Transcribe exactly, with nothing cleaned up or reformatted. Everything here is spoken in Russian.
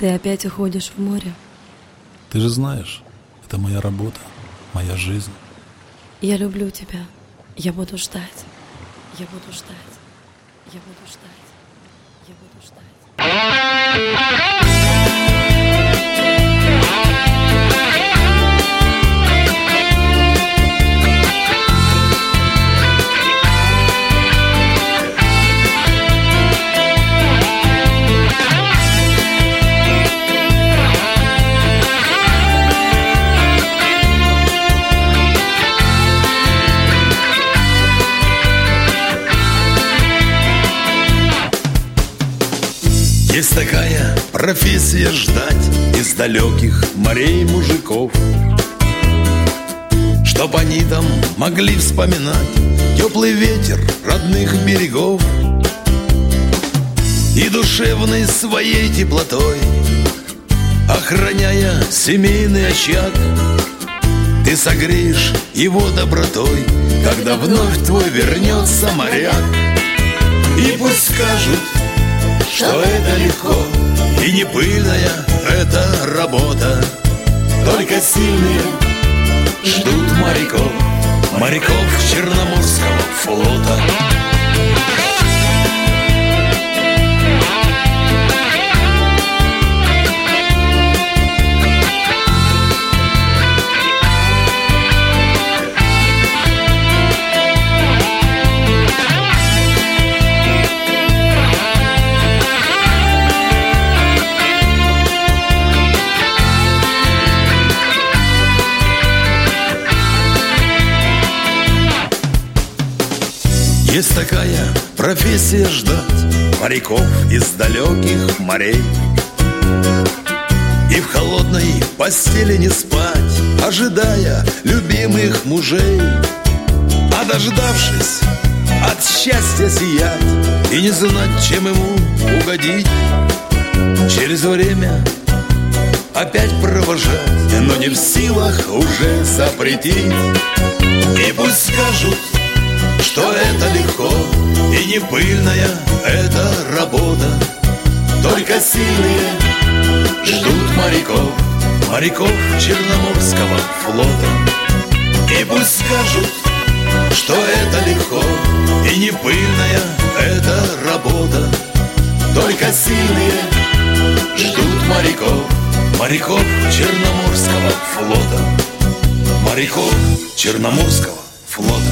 Ты опять уходишь в море. Ты же знаешь, это моя работа, моя жизнь. Я люблю тебя. Я буду ждать. Я буду ждать. Я буду ждать. Я буду ждать. Есть такая профессия — ждать из далеких морей мужиков, чтоб они там могли вспоминать теплый ветер родных берегов. И душевной своей теплотой, охраняя семейный очаг, ты согреешь его добротой, когда вновь твой вернется моряк. И пусть скажут, что это легко и не пыльная эта работа, только сильные ждут моряков, моряков Черноморского флота. Есть такая профессия — ждать моряков из далеких морей, и в холодной постели не спать, ожидая любимых мужей. А дождавшись, от счастья сиять и не знать, чем ему угодить, через время опять провожать, но не в силах уже запретить. И пусть скажут, что это легко и не пыльная эта работа, только сильные ждут моряков, моряков Черноморского флота. И пусть скажут, что это легко и не пыльная эта работа, только сильные ждут моряков, моряков Черноморского флота, моряков Черноморского флота.